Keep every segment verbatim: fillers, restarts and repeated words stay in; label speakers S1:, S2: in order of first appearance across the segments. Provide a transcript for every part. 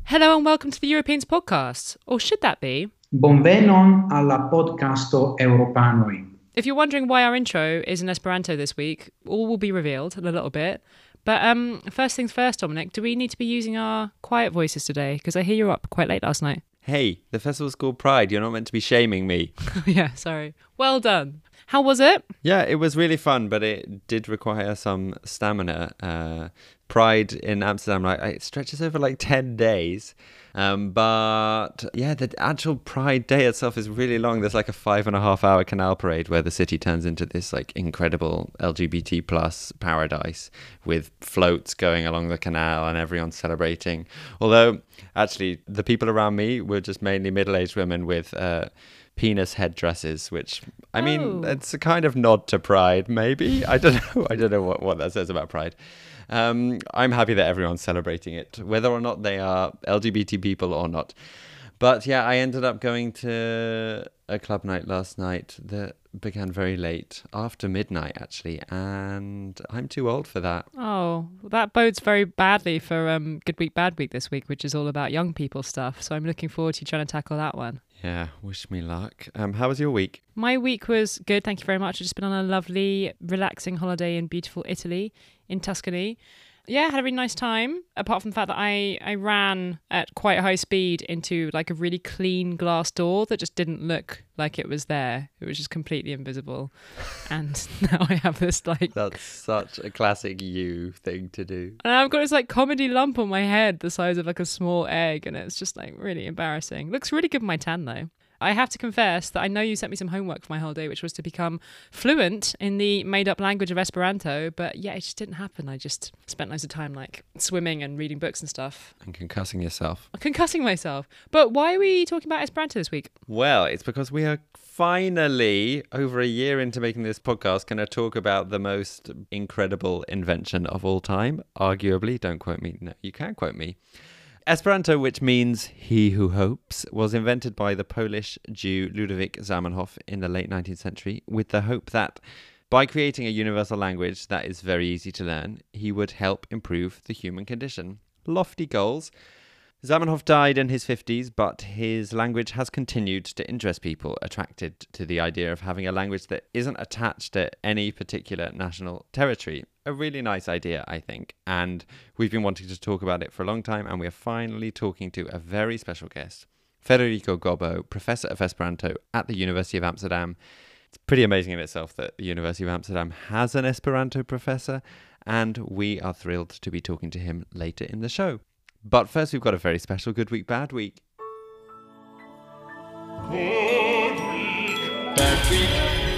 S1: Hello and welcome to the Europeans podcast, or should that be?
S2: Bonvenon alla podcasto Europanoi.
S1: If you're wondering why our intro is in Esperanto this week, all will be revealed in a little bit. But um, first things first, Dominic, do we need to be using our quiet voices today? Because I hear you were up quite late last night.
S3: Hey, the festival's called Pride. You're not meant to be shaming me.
S1: Yeah, sorry. Well done. How was it?
S3: Yeah, it was really fun, but it did require some stamina. Uh, Pride in Amsterdam, like, it stretches over like ten days. Um, but yeah, the actual Pride day itself is really long. There's like a five and a half hour canal parade where the city turns into this like incredible L G B T plus paradise with floats going along the canal and everyone celebrating. Although actually the people around me were just mainly middle-aged women with uh, penis headdresses, which I mean,
S1: Oh.
S3: it's a kind of nod to Pride, maybe. I don't know. I don't know what, what that says about Pride. Um, I'm happy that everyone's celebrating it, whether or not they are L G B T people or not. But yeah, I ended up going to a club night last night that began very late, after midnight actually, and I'm too old for that.
S1: Oh, that bodes very badly for um, Good Week, Bad Week this week, which is all about young people stuff. So I'm looking forward to trying to tackle that one.
S3: Yeah, wish me luck. Um, how was your week?
S1: My week was good, thank you very much. I've just been on a lovely, relaxing holiday in beautiful Italy, in Tuscany. Yeah, had a really nice time, apart from the fact that I, I ran at quite high speed into like a really clean glass door that just didn't look like it was there. It was just completely invisible. And now I have this like...
S3: That's such a classic you thing to do.
S1: And I've got this like comedy lump on my head the size of like a small egg, and it's just like really embarrassing. Looks really good in my tan though. I have to confess that I know you sent me some homework for my holiday, which was to become fluent in the made-up language of Esperanto, but yeah, it just didn't happen. I just spent loads of time like swimming and reading books and stuff.
S3: And concussing yourself.
S1: Concussing myself. But why are we talking about Esperanto this week?
S3: Well, it's because we are finally, over a year into making this podcast, going to talk about the most incredible invention of all time. Arguably, don't quote me. No, you can quote me. Esperanto, which means he who hopes, was invented by the Polish Jew Ludwik Zamenhof in the late nineteenth century with the hope that by creating a universal language that is very easy to learn, he would help improve the human condition. Lofty goals. Zamenhof died in his fifties, but his language has continued to interest people attracted to the idea of having a language that isn't attached to any particular national territory. A really nice idea, I think, and we've been wanting to talk about it for a long time, and we're finally talking to a very special guest, Federico Gobbo, Professor of Esperanto at the University of Amsterdam. It's pretty amazing in itself that the University of Amsterdam has an Esperanto professor, and we are thrilled to be talking to him later in the show. But first, we've got a very special Good Week, Bad Week.
S4: Good week, bad week.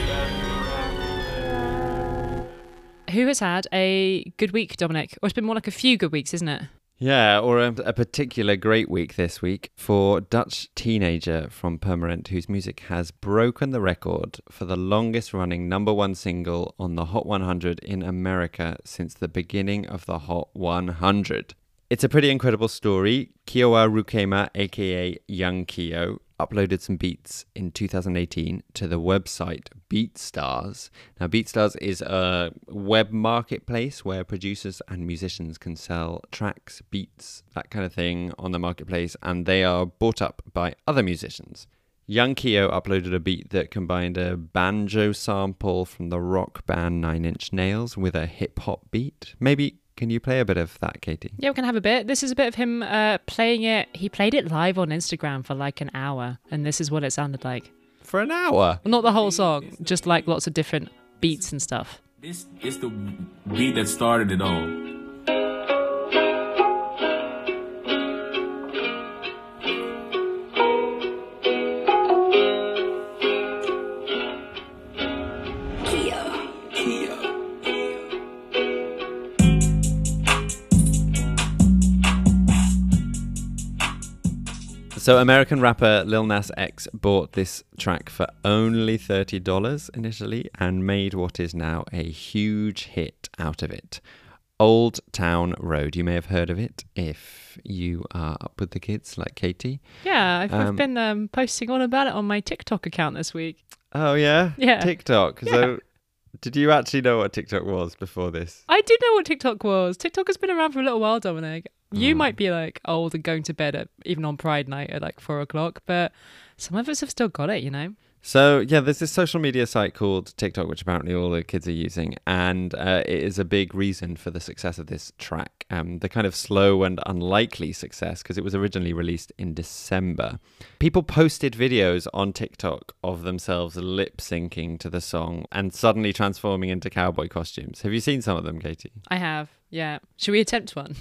S1: Who has had a good week, Dominic? Or it's been more like a few good weeks, isn't it?
S3: Yeah, or a, a particular great week this week for Dutch teenager from Purmerend, whose music has broken the record for the longest running number one single on the Hot one hundred in America since the beginning of the Hot one hundred. It's a pretty incredible story. Kiowa Rukema, aka Young Kio, uploaded some beats in two thousand eighteen to the website BeatStars. Now, BeatStars is a web marketplace where producers and musicians can sell tracks, beats, that kind of thing on the marketplace, and they are bought up by other musicians. Young Kio uploaded a beat that combined a banjo sample from the rock band Nine Inch Nails with a hip-hop beat. Maybe can you play a bit of that, Katie?
S1: Yeah, we can have a bit. This is a bit of him uh, playing it. He played it live on Instagram for like an hour, and this is what it sounded like.
S3: For an hour?
S1: Well, not the whole song, just like lots of different beats and stuff.
S4: This is the beat that started it all.
S3: So American rapper Lil Nas X bought this track for only thirty dollars initially and made what is now a huge hit out of it. Old Town Road. You may have heard of it if you are up with the kids like Katie.
S1: Yeah, I've, I've
S3: Um,
S1: been um, posting all about it on my TikTok account this week.
S3: Oh, yeah?
S1: Yeah.
S3: TikTok.
S1: Yeah.
S3: So did you actually know what TikTok was before this?
S1: I did know what TikTok was. TikTok has been around for a little while, Dominic. You might be like old and going to bed at even on Pride night at like four o'clock, but some of us have still got it, you know.
S3: So, yeah, there's this social media site called TikTok, which apparently all the kids are using, and uh, it is a big reason for the success of this track. Um, the kind of slow and unlikely success, because it was originally released in December. People posted videos on TikTok of themselves lip syncing to the song and suddenly transforming into cowboy costumes. Have you seen some of them, Katie?
S1: I have, yeah. Should we attempt one?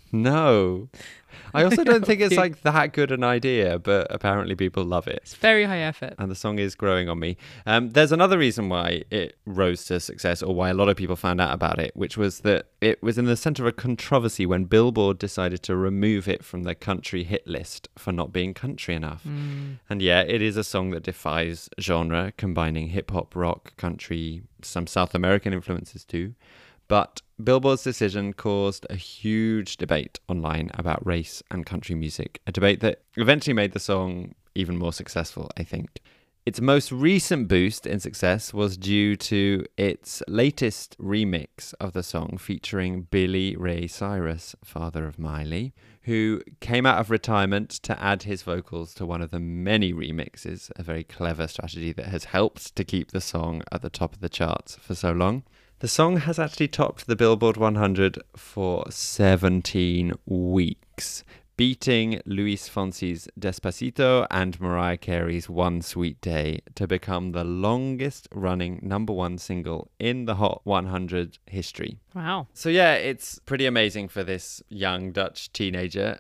S3: No. I also don't think it's like that good an idea, but apparently people love it.
S1: It's very high effort.
S3: And the song is growing on me. Um, there's another reason why it rose to success, or why a lot of people found out about it, which was that it was in the center of a controversy when Billboard decided to remove it from their country hit list for not being country enough. Mm. And yeah, it is a song that defies genre, combining hip hop, rock, country, some South American influences too. But Billboard's decision caused a huge debate online about race and country music, a debate that eventually made the song even more successful, I think. Its most recent boost in success was due to its latest remix of the song featuring Billy Ray Cyrus, father of Miley, who came out of retirement to add his vocals to one of the many remixes, a very clever strategy that has helped to keep the song at the top of the charts for so long. The song has actually topped the Billboard one hundred for seventeen weeks, beating Luis Fonsi's Despacito and Mariah Carey's One Sweet Day to become the longest running number one single in the Hot one hundred history.
S1: Wow.
S3: So yeah, it's pretty amazing for this young Dutch teenager.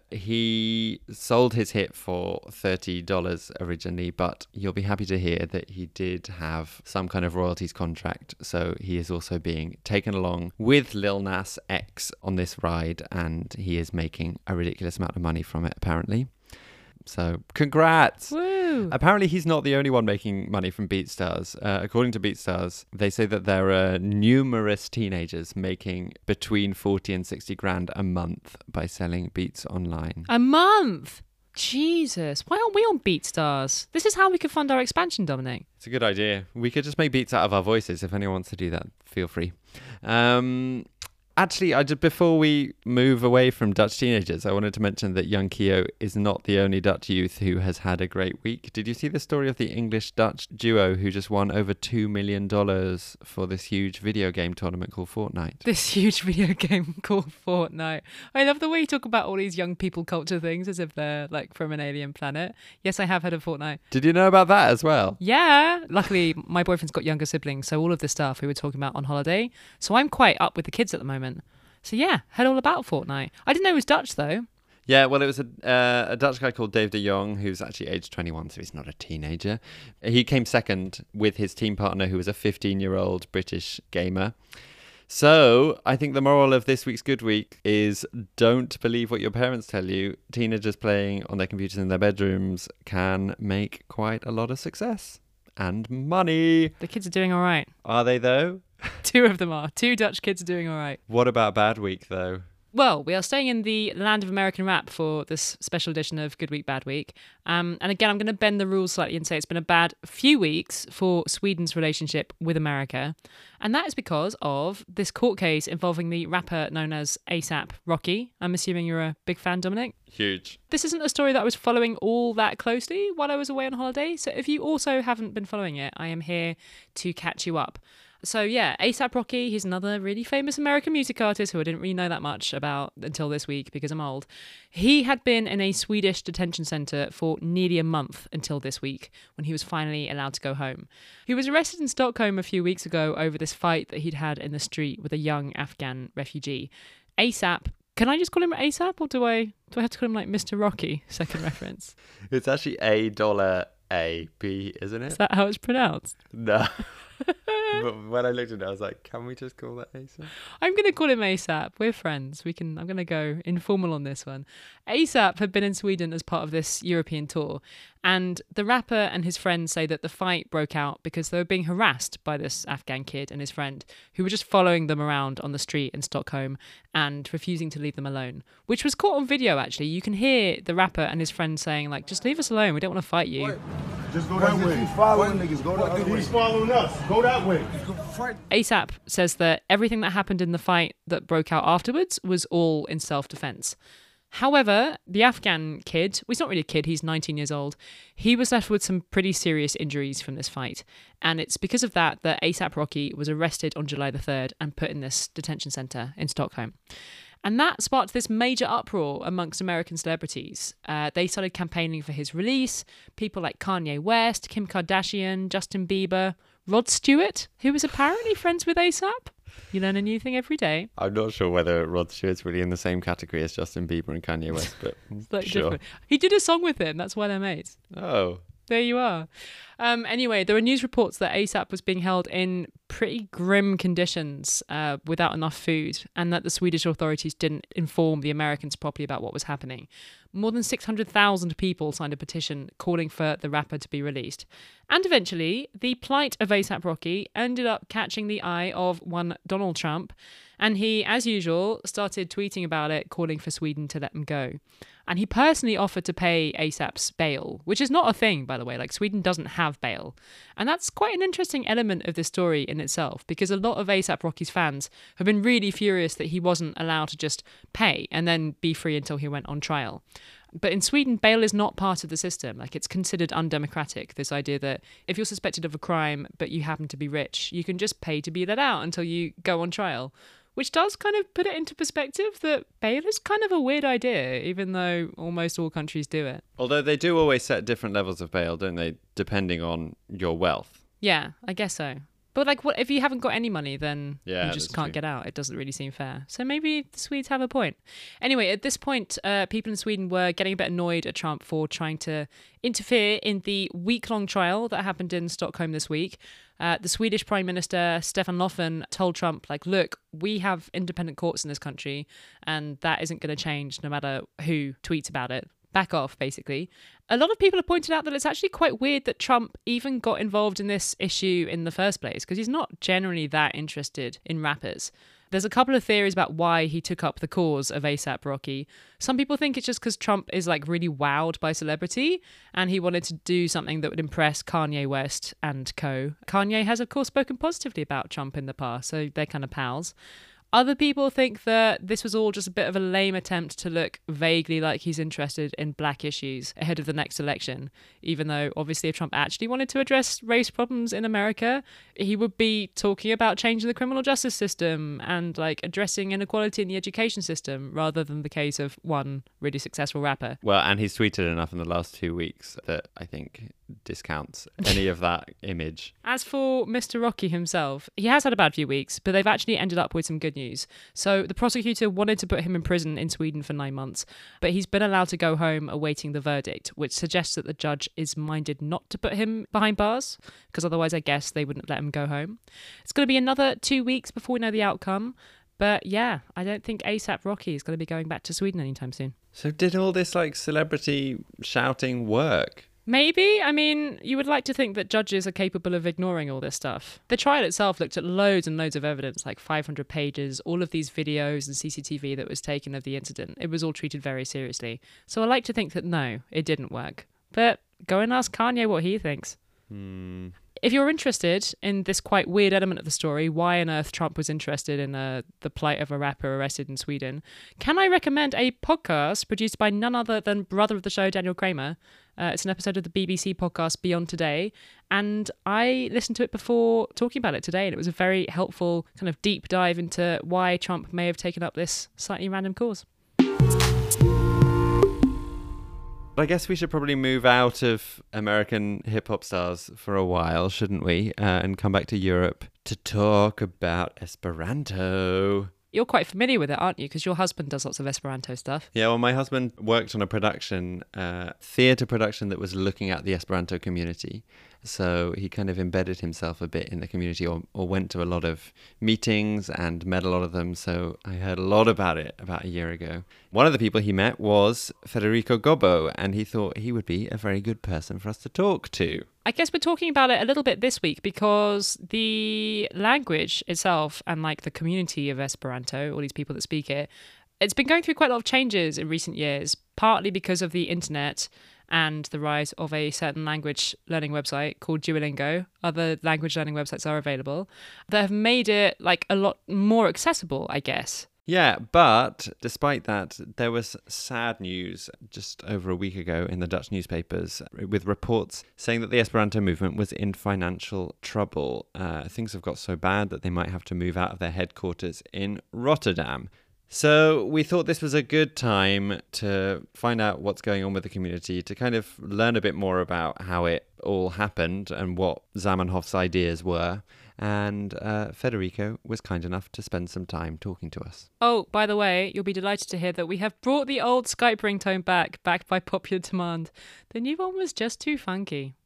S3: He sold his hit for thirty dollars originally, but you'll be happy to hear that he did have some kind of royalties contract. So he is also being taken along with Lil Nas X on this ride, and he is making a ridiculous amount of money from it, apparently. So congrats.
S1: Woo.
S3: Apparently he's not the only one making money from BeatStars. Uh, according to BeatStars, they say that there are numerous teenagers making between forty and sixty grand a month by selling beats online.
S1: A month? Jesus. Why aren't we on BeatStars? This is how we could fund our expansion, Dominic.
S3: It's a good idea. We could just make beats out of our voices. If anyone wants to do that, feel free. Um... Actually, I just, before we move away from Dutch teenagers, I wanted to mention that young Keo is not the only Dutch youth who has had a great week. Did you see the story of the English-Dutch duo who just won over two million dollars for this huge video game tournament called Fortnite?
S1: This huge video game called Fortnite. I love the way you talk about all these young people culture things as if they're like from an alien planet. Yes, I have heard of Fortnite.
S3: Did you know about that as well?
S1: Yeah. Luckily, my boyfriend's got younger siblings, so all of this stuff we were talking about on holiday. So I'm quite up with the kids at the moment. So yeah, heard all about Fortnite. I didn't know it was Dutch though.
S3: Yeah, well, it was a, uh, a Dutch guy called Dave de Jong, who's actually aged twenty-one, so he's not a teenager. He came second with his team partner, who was a fifteen-year-old British gamer. So I think the moral of this week's Good Week is don't believe what your parents tell you. Teenagers playing on their computers in their bedrooms can make quite a lot of success and money.
S1: The kids are doing all right.
S3: Are they, though?
S1: Two of them are. Two Dutch kids are doing all right.
S3: What about Bad Week, though?
S1: Well, we are staying in the land of American rap for this special edition of Good Week, Bad Week. Um, and again, I'm going to bend the rules slightly and say it's been a bad few weeks for Sweden's relationship with America. And that is because of this court case involving the rapper known as ASAP Rocky. I'm assuming you're a big fan, Dominic?
S3: Huge.
S1: This isn't a story that I was following all that closely while I was away on holiday. So if you also haven't been following it, I am here to catch you up. So yeah, ASAP Rocky, he's another really famous American music artist who I didn't really know that much about until this week because I'm old. He had been in a Swedish detention centre for nearly a month until this week when he was finally allowed to go home. He was arrested in Stockholm a few weeks ago over this fight that he'd had in the street with a young Afghan refugee. ASAP, can I just call him ASAP or do I do I have to call him like Mister Rocky, second reference?
S3: It's actually A dollar A B, isn't it?
S1: Is that how it's pronounced?
S3: No. But when I looked at it, I was like, can we just call that ASAP?
S1: I'm going to call him ASAP. We're friends. We can. I'm going to go informal on this one. ASAP had been in Sweden as part of this European tour. And the rapper and his friends say that the fight broke out because they were being harassed by this Afghan kid and his friend who were just following them around on the street in Stockholm and refusing to leave them alone, which was caught on video, actually. You can hear the rapper and his friend saying, like, just leave us alone. We don't want to fight you.
S5: What? Just go that way. He's following niggas. Go that way. He's following us. Go that way.
S1: ASAP says that everything that happened in the fight that broke out afterwards was all in self-defense. However, the Afghan kid, well, he's not really a kid, he's nineteen years old, he was left with some pretty serious injuries from this fight. And it's because of that that ASAP Rocky was arrested on July the third and put in this detention centre in Stockholm. And that sparked this major uproar amongst American celebrities. Uh, they started campaigning for his release. People like Kanye West, Kim Kardashian, Justin Bieber, Rod Stewart, who was apparently friends with ASAP. You learn a new thing every day.
S3: I'm not sure whether Rod Stewart's really in the same category as Justin Bieber and Kanye West, but
S1: Slightly
S3: sure.
S1: different. He did a song with him. That's why they're mates.
S3: Oh.
S1: There you are. Um, anyway, there were news reports that ASAP was being held in pretty grim conditions uh, without enough food, and that the Swedish authorities didn't inform the Americans properly about what was happening. More than six hundred thousand people signed a petition calling for the rapper to be released. And eventually, the plight of ASAP Rocky ended up catching the eye of one Donald Trump, and he, as usual, started tweeting about it, calling for Sweden to let him go. And he personally offered to pay ASAP's bail, which is not a thing, by the way. Like, Sweden doesn't have bail. And that's quite an interesting element of this story in itself, because a lot of ASAP Rocky's fans have been really furious that he wasn't allowed to just pay and then be free until he went on trial. But in Sweden, bail is not part of the system. Like, it's considered undemocratic, this idea that if you're suspected of a crime, but you happen to be rich, you can just pay to be let out until you go on trial. Which does kind of put it into perspective that bail is kind of a weird idea, even though almost all countries do it.
S3: Although they do always set different levels of bail, don't they, depending on your wealth.
S1: Yeah, I guess so. But like, what if you haven't got any money, then
S3: Yeah,
S1: you just
S3: that's
S1: can't
S3: true.
S1: get out. It doesn't really seem fair. So maybe the Swedes have a point. Anyway, at this point, uh, people in Sweden were getting a bit annoyed at Trump for trying to interfere in the week-long trial that happened in Stockholm this week. Uh, the Swedish Prime Minister, Stefan Löfven, told Trump, like, look, we have independent courts in this country, and that isn't going to change no matter who tweets about it. Back off, basically. A lot of people have pointed out that it's actually quite weird that Trump even got involved in this issue in the first place, because he's not generally that interested in rappers. There's a couple of theories about why he took up the cause of ASAP Rocky. Some people think it's just because Trump is like really wowed by celebrity and he wanted to do something that would impress Kanye West and co. Kanye has, of course, spoken positively about Trump in the past, so they're kind of pals. Other people think that this was all just a bit of a lame attempt to look vaguely like he's interested in black issues ahead of the next election, even though obviously if Trump actually wanted to address race problems in America, he would be talking about changing the criminal justice system and like addressing inequality in the education system rather than the case of one really successful rapper.
S3: Well, and he's tweeted enough in the last two weeks that I think discounts any of that image.
S1: As for Mister Rocky himself, he has had a bad few weeks, but they've actually ended up with some good news. So the prosecutor wanted to put him in prison in Sweden for nine months, but he's been allowed to go home awaiting the verdict, which suggests that the judge is minded not to put him behind bars, because otherwise I guess they wouldn't let him go home. It's going to be another two weeks before we know the outcome. But yeah, I don't think ASAP Rocky is going to be going back to Sweden anytime soon.
S3: So did all this like celebrity shouting work?
S1: Maybe. I mean, you would like to think that judges are capable of ignoring all this stuff. The trial itself looked at loads and loads of evidence, like five hundred pages, all of these videos and C C T V that was taken of the incident. It was all treated very seriously. So I like to think that no, it didn't work. But go and ask Kanye what he thinks.
S3: Hmm.
S1: If you're interested in this quite weird element of the story, why on earth Trump was interested in uh, the plight of a rapper arrested in Sweden, can I recommend a podcast produced by none other than brother of the show, Daniel Kramer? Uh, it's an episode of the B B C podcast Beyond Today, and I listened to it before talking about it today, and it was a very helpful kind of deep dive into why Trump may have taken up this slightly random cause.
S3: I guess we should probably move out of American hip-hop stars for a while, shouldn't we? Uh, and come back to Europe to talk about Esperanto.
S1: You're quite familiar with it, aren't you? Because your husband does lots of Esperanto stuff.
S3: Yeah, well, my husband worked on a production, uh, theatre production that was looking at the Esperanto community. So he kind of embedded himself a bit in the community or, or went to a lot of meetings and met a lot of them. So I heard a lot about it about a year ago. One of the people he met was Federico Gobbo, and he thought he would be a very good person for us to talk to.
S1: I guess we're talking about it a little bit this week because the language itself and like the community of Esperanto, all these people that speak it, it's been going through quite a lot of changes in recent years, partly because of the internet and the rise of a certain language learning website called Duolingo. Other language learning websites are available that have made it like a lot more accessible, I guess.
S3: Yeah, but despite that, there was sad news just over a week ago in the Dutch newspapers with reports saying that the Esperanto movement was in financial trouble. Uh, things have got so bad that they might have to move out of their headquarters in Rotterdam. So we thought this was a good time to find out what's going on with the community, to kind of learn a bit more about how it all happened and what Zamenhof's ideas were. And uh, Federico was kind enough to spend some time talking to us.
S1: Oh, by the way, you'll be delighted to hear that we have brought the old Skype ringtone back, backed by popular demand. The new one was just too funky.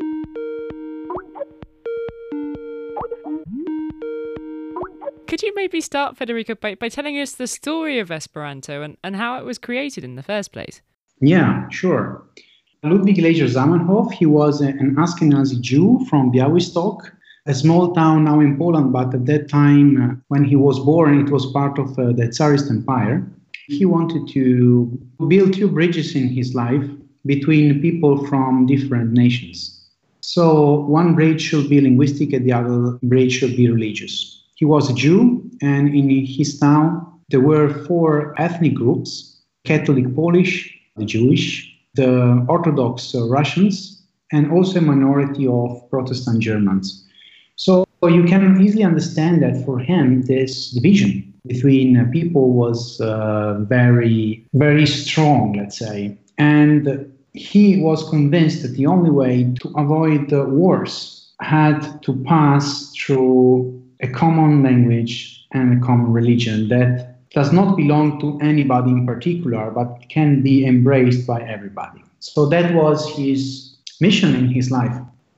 S1: Could you maybe start, Federico, by, by telling us the story of Esperanto and, and how it was created in the first place?
S2: Yeah, sure. Ludwig Leger Zamenhof, he was an Ashkenazi Jew from Białystok, a small town now in Poland, but at that time, uh, when he was born, it was part of uh, the Tsarist Empire. He wanted to build two bridges in his life between people from different nations. So one bridge should be linguistic and the other bridge should be religious. He was a Jew, and in his town, there were four ethnic groups: Catholic Polish, the Jewish, the Orthodox uh, Russians, and also a minority of Protestant Germans. So you can easily understand that for him, this division between uh, people was uh, very, very strong, let's say. And he was convinced that the only way to avoid uh, wars had to pass through a common language and a common religion that does not belong to anybody in particular, but can be embraced by everybody. So that was his mission in his life.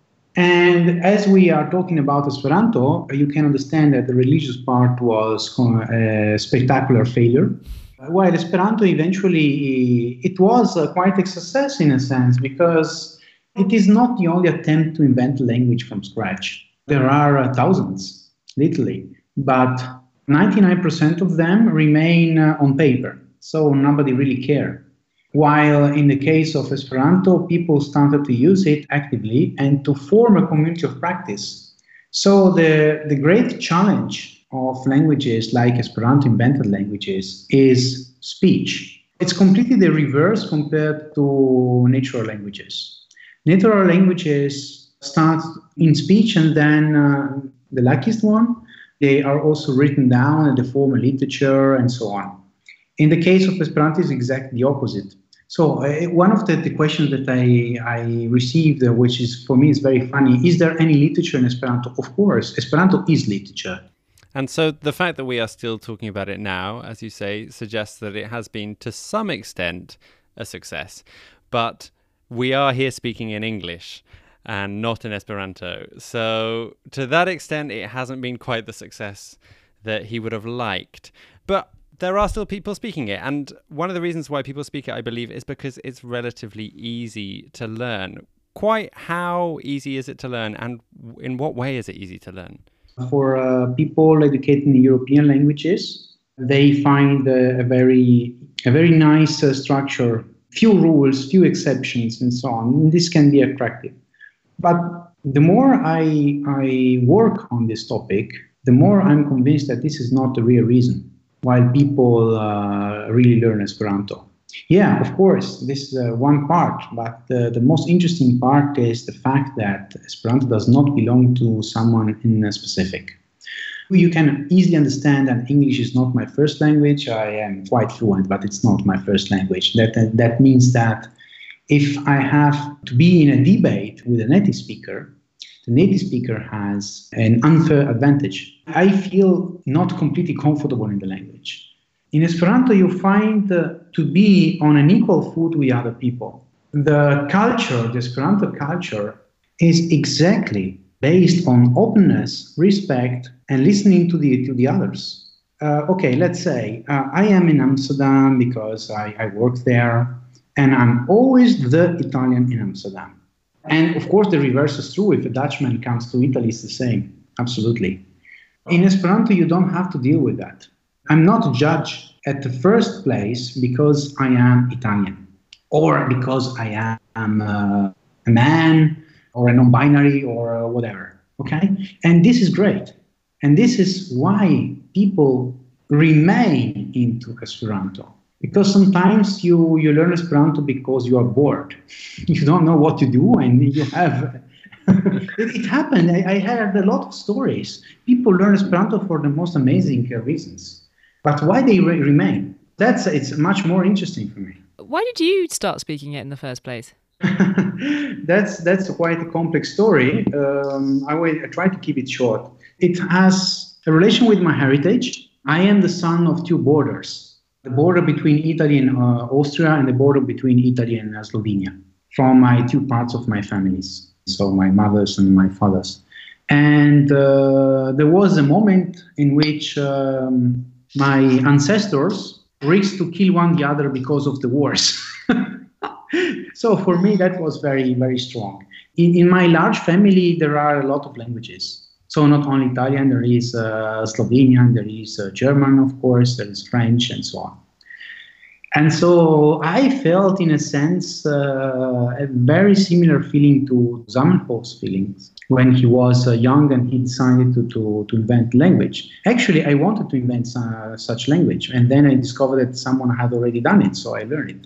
S2: And as we are talking about Esperanto, you can understand that the religious part was a spectacular failure. While Esperanto eventually, it was quite a success in a sense, because it is not the only attempt to invent a language from scratch. There are thousands, literally, but ninety-nine percent of them remain on paper, so nobody really cares. While in the case of Esperanto, people started to use it actively and to form a community of practice. So the, the great challenge of languages like Esperanto, invented languages, is speech. It's completely the reverse compared to natural languages. Natural languages start in speech, and then uh, the luckiest one, they are also written down and they form a literature and so on. In the case of Esperanto, it's exactly the opposite. So uh, one of the, the questions that I, I received, uh, which is for me is very funny, is there any literature in Esperanto? Of course, Esperanto is literature.
S3: And so the fact that we are still talking about it now, as you say, suggests that it has been to some extent a success. But we are here speaking in English and not in Esperanto. So to that extent, it hasn't been quite the success that he would have liked. But there are still people speaking it. And one of the reasons why people speak it, I believe, is because it's relatively easy to learn. Quite how easy is it to learn, and in what way is it easy to learn?
S2: For uh, people educated in European languages, they find uh, a very a very nice uh, structure, few rules, few exceptions, and so on. And this can be attractive. But the more I, I work on this topic, the more I'm convinced that this is not the real reason why people uh, really learn Esperanto. Yeah, of course, this is uh, one part, but uh, the most interesting part is the fact that Esperanto does not belong to someone in a specific. You can easily understand that English is not my first language. I am quite fluent, but it's not my first language. That, that, that means that if I have to be in a debate with a native speaker, the native speaker has an unfair advantage. I feel not completely comfortable in the language. In Esperanto, you find uh, to be on an equal foot with other people. The culture, the Esperanto culture, is exactly based on openness, respect, and listening to the to the others. Uh, okay, let's say uh, I am in Amsterdam because I, I work there, and I'm always the Italian in Amsterdam. And of course, the reverse is true. If a Dutchman comes to Italy, it's the same. Absolutely. In Esperanto, you don't have to deal with that. I'm not judged at the first place because I am Italian, or because I am uh, a man, or a non-binary, or whatever. Okay? And this is great. And this is why people remain into Esperanto. Because sometimes you, you learn Esperanto because you are bored. You don't know what to do, and you have... it, it happened. I, I had a lot of stories. People learn Esperanto for the most amazing uh, reasons. But why they re- remain? That's it's much more interesting for me.
S1: Why did you start speaking it in the first place?
S2: that's that's quite a complex story. Um, I will I try to keep it short. It has a relation with my heritage. I am the son of two borders. The border between Italy and uh, Austria, and the border between Italy and uh, Slovenia, from my two parts of my families, so my mother's and my father's. And uh, there was a moment in which um, my ancestors risked to kill one the other because of the wars. So for me, that was very, very strong. In, in my large family, there are a lot of languages. So not only Italian, there is uh, Slovenian, there is uh, German, of course, there is French, and so on. And so I felt, in a sense, uh, a very similar feeling to Zamenhof's feelings when he was uh, young and he decided to, to, to invent language. Actually, I wanted to invent uh, such language, and then I discovered that someone had already done it, so I learned it.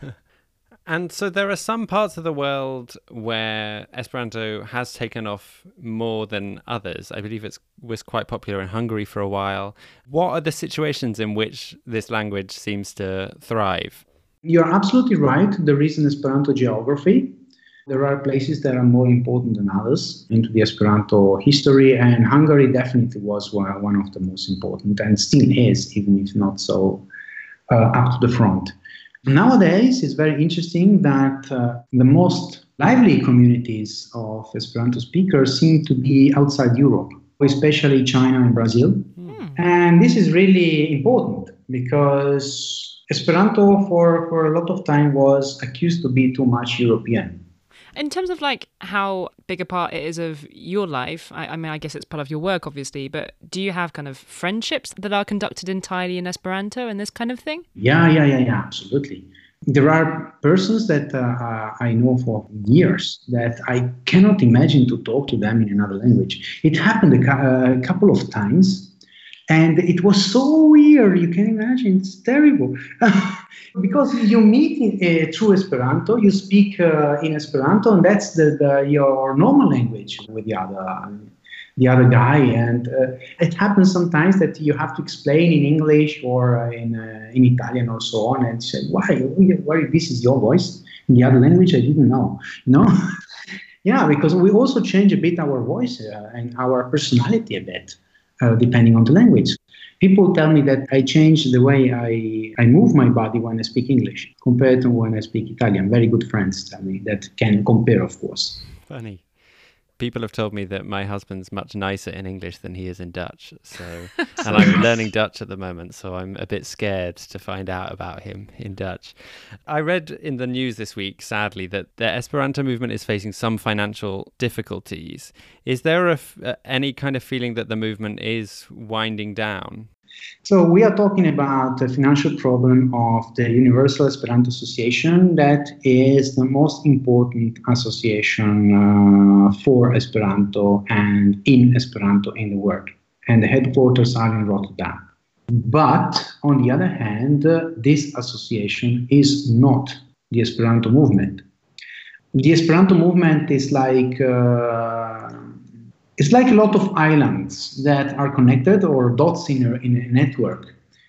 S3: And so there are some parts of the world where Esperanto has taken off more than others. I believe it was quite popular in Hungary for a while. What are the situations in which this language seems to thrive?
S2: You're absolutely right. There is an Esperanto geography. There are places that are more important than others into the Esperanto history, and Hungary definitely was one of the most important, and still is, even if not so uh, up to the front. Nowadays, it's very interesting that uh, the most lively communities of Esperanto speakers seem to be outside Europe, especially China and Brazil. Mm. And this is really important because Esperanto for, for a lot of time was accused to be too much European.
S1: In terms of like how big a part it is of your life, I, I mean, I guess it's part of your work, obviously, but do you have kind of friendships that are conducted entirely in Esperanto and this kind of thing?
S2: Yeah, yeah, yeah, yeah, absolutely. There are persons that uh, I know for years that I cannot imagine to talk to them in another language. It happened a, cu- a couple of times. And it was so weird, you can imagine, it's terrible. Because you meet in, uh, through Esperanto, you speak uh, in Esperanto, and that's the, the, your normal language with the other um, the other guy. And uh, it happens sometimes that you have to explain in English or uh, in uh, in Italian or so on, and say, why, why this is your voice? In the other language, I didn't know. You know? Yeah, because we also change a bit our voice uh, and our personality a bit. Uh, depending on the language. People tell me that I change the way I, I move my body when I speak English compared to when I speak Italian. Very good friends tell me that can compare, of course.
S3: Funny. People have told me that my husband's much nicer in English than he is in Dutch. So, and I'm learning Dutch at the moment, so I'm a bit scared to find out about him in Dutch. I read in the news this week, sadly, that the Esperanto movement is facing some financial difficulties. Is there a, uh, any kind of feeling that the movement is winding down?
S2: So we are talking about the financial problem of the Universal Esperanto Association, that is the most important association uh, for Esperanto and in Esperanto in the world. And the headquarters are in Rotterdam. But on the other hand, uh, this association is not the Esperanto movement. The Esperanto movement is like... Uh, It's like a lot of islands that are connected or dots in a, in a network.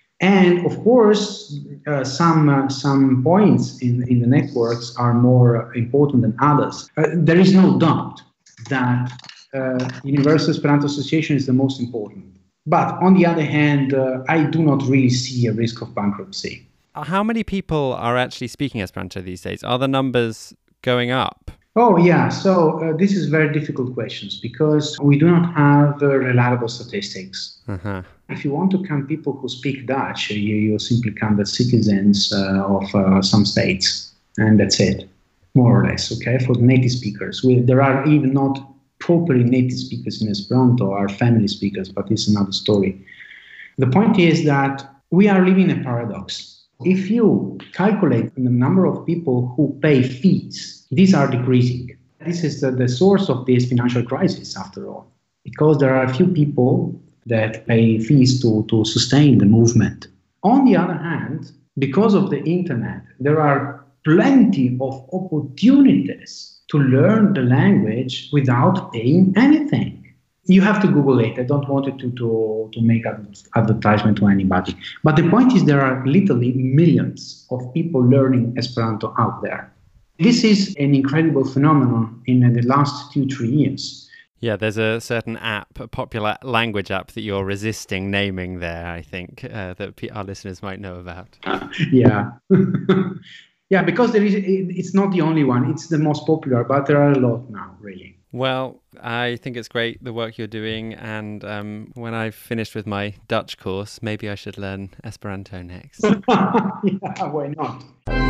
S2: And of course, uh, some uh, some points in, in the networks are more important than others. Uh, there is no doubt that uh, Universal Esperanto Association is the most important. But on the other hand, uh, I do not really see a risk of bankruptcy.
S3: How many people are actually speaking Esperanto these days? Are the numbers going up?
S2: Oh, yeah. So uh, this is very difficult questions because we do not have uh, reliable statistics. Uh-huh. If you want to count people who speak Dutch, you, you simply count the citizens uh, of uh, some states, and that's it, more or less, okay, for the native speakers. We, there are even not properly native speakers in Esperanto, are family speakers, but it's another story. The point is that we are living a paradox. If you calculate the number of people who pay fees, these are decreasing. This is the, the source of this financial crisis, after all, because there are a few people that pay fees to, to sustain the movement. On the other hand, because of the internet, there are plenty of opportunities to learn the language without paying anything. You have to Google it. I don't want it to, to, to make an advertisement to anybody. But the point is there are literally millions of people learning Esperanto out there. This is an incredible phenomenon in the last two, three years.
S3: Yeah, there's a certain app, a popular language app that you're resisting naming there, I think, uh, that our listeners might know about.
S2: Uh, yeah. Yeah, because there is, it's not the only one. It's the most popular, but there are a lot now, really.
S3: Well, I think it's great, the work you're doing. And um, when I've finished with my Dutch course, maybe I should learn Esperanto next.
S2: Yeah, why not?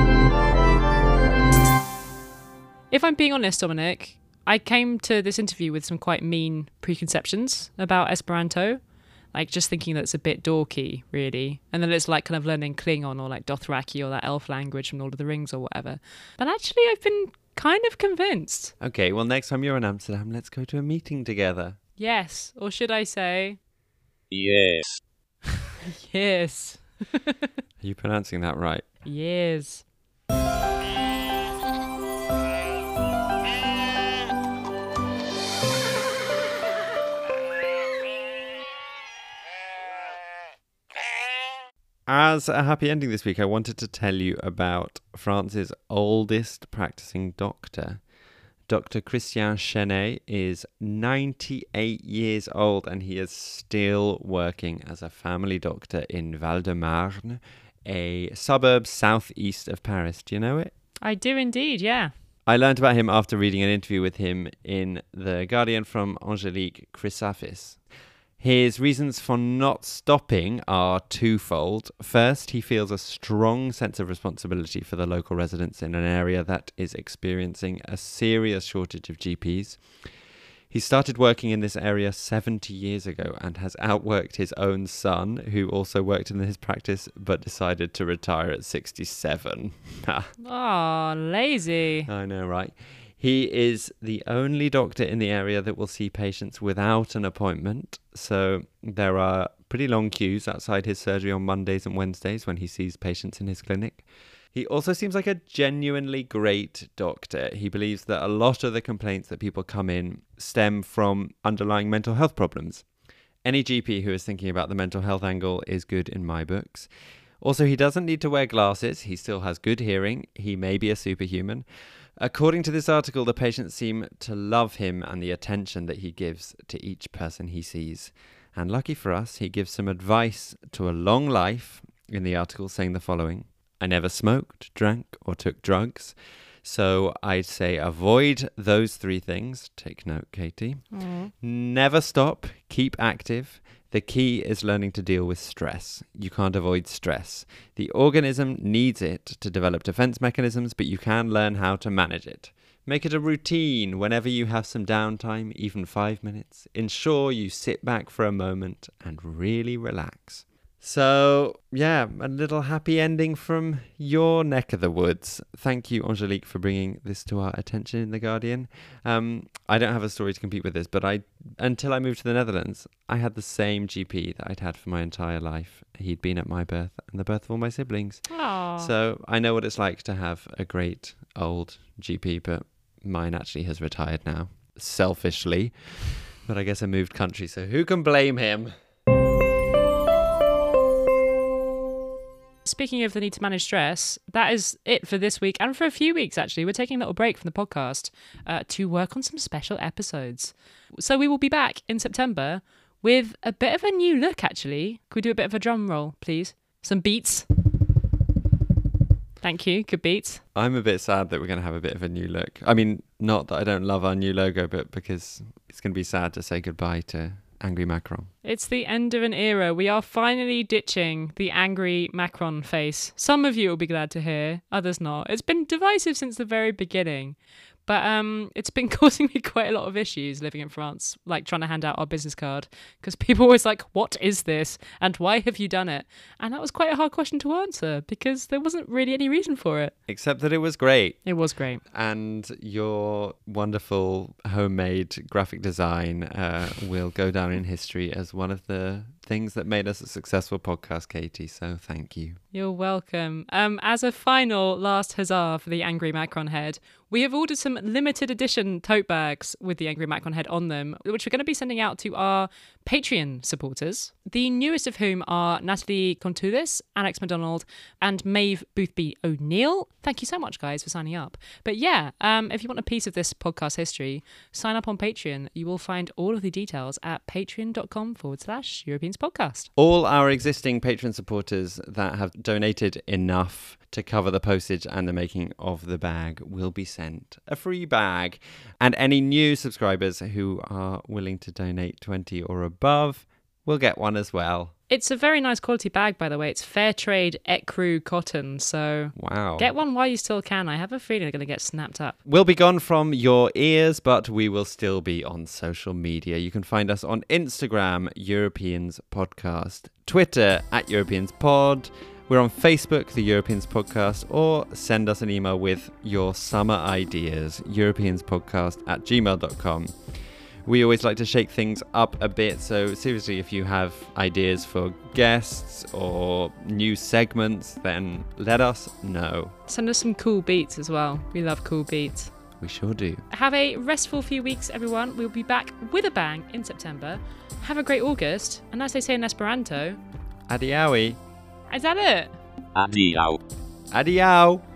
S1: If I'm being honest, Dominic, I came to this interview with some quite mean preconceptions about Esperanto. Like just thinking that it's a bit dorky, really. And then it's like kind of learning Klingon or like Dothraki or that elf language from Lord of the Rings or whatever. But actually, I've been kind of convinced.
S3: Okay, well, next time you're in Amsterdam, let's go to a meeting together.
S1: Yes. Or should I say?
S6: Yes.
S1: Yes.
S3: Are you pronouncing that right?
S1: Yes.
S3: As a happy ending this week, I wanted to tell you about France's oldest practicing doctor. Doctor Christian Chenet is ninety-eight years old and he is still working as a family doctor in Val-de-Marne, a suburb southeast of Paris. Do you know it?
S1: I do indeed, yeah.
S3: I learned about him after reading an interview with him in The Guardian from Angelique Chrysafis. His reasons for not stopping are twofold. First, he feels a strong sense of responsibility for the local residents in an area that is experiencing a serious shortage of G Ps. He started working in this area seventy years ago and has outworked his own son, who also worked in his practice but decided to retire at sixty-seven.
S1: Oh, lazy.
S3: I know, right? He is the only doctor in the area that will see patients without an appointment. So there are pretty long queues outside his surgery on Mondays and Wednesdays when he sees patients in his clinic. He also seems like a genuinely great doctor. He believes that a lot of the complaints that people come in stem from underlying mental health problems. Any G P who is thinking about the mental health angle is good in my books. Also, he doesn't need to wear glasses. He still has good hearing. He may be a superhuman. According to this article, the patients seem to love him and the attention that he gives to each person he sees. And lucky for us, he gives some advice to a long life in the article, saying the following: I never smoked, drank, or took drugs. So I'd say avoid those three things. Take note, Katie. Mm. Never stop. Keep active. The key is learning to deal with stress. You can't avoid stress. The organism needs it to develop defense mechanisms, but you can learn how to manage it. Make it a routine whenever you have some downtime, even five minutes. Ensure you sit back for a moment and really relax. So, yeah, a little happy ending from your neck of the woods. Thank you, Angelique, for bringing this to our attention in The Guardian. Um, I don't have a story to compete with this, but I, until I moved to the Netherlands, I had the same G P that I'd had for my entire life. He'd been at my birth and the birth of all my siblings.
S1: Aww.
S3: So I know what it's like to have a great old G P, but mine actually has retired now, selfishly. But I guess I moved country, so who can blame him?
S1: Speaking of the need to manage stress, that is it for this week and for a few weeks, actually. We're taking a little break from the podcast uh, to work on some special episodes. So we will be back in September with a bit of a new look, actually. Could we do a bit of a drum roll, please? Some beats. Thank you. Good beats.
S3: I'm a bit sad that we're going to have a bit of a new look. I mean, not that I don't love our new logo, but because it's going to be sad to say goodbye to Angry Macron.
S1: It's the end of an era. We are finally ditching the angry Macron face. Some of you will be glad to hear, others not. It's been divisive since the very beginning. But um, it's been causing me quite a lot of issues living in France, like trying to hand out our business card, because people were always like, what is this? And why have you done it? And that was quite a hard question to answer because there wasn't really any reason for it.
S3: Except that it was great.
S1: It was great.
S3: And your wonderful homemade graphic design uh, will go down in history as one of the things that made us a successful podcast, Katie. So thank you.
S1: You're welcome. Um, as a final last huzzah for the Angry Macron head, we have ordered some limited edition tote bags with the Angry Macron head on them, which we're going to be sending out to our Patreon supporters, the newest of whom are Natalie Contoulis, Alex McDonald, and Maeve Boothby O'Neill. Thank you so much, guys, for signing up. But yeah, um, if you want a piece of this podcast history, sign up on Patreon. You will find all of the details at patreon.com forward slash Europeans podcast.
S3: All our existing Patreon supporters that have donated enough to cover the postage and the making of the bag will be sent a free bag. And any new subscribers who are willing to donate twenty or above will get one as well.
S1: It's a very nice quality bag, by the way. It's fair trade ecru cotton, so
S3: wow.
S1: Get one while you still can. I have a feeling they're going to get snapped up.
S3: We'll be gone from your ears, but we will still be on social media. You can find us on Instagram, Europeans Podcast, Twitter, at Europeans Pod. We're on Facebook, the Europeans Podcast, or send us an email with your summer ideas, europeanspodcast at gmail dot com. We always like to shake things up a bit, so seriously, if you have ideas for guests or new segments, then let us know.
S1: Send us some cool beats as well. We love cool beats.
S3: We sure do.
S1: Have a restful few weeks, everyone. We'll be back with a bang in September. Have a great August, and as they say in Esperanto,
S3: Adiaui.
S1: is that it?
S6: Adiao.
S3: Adiao.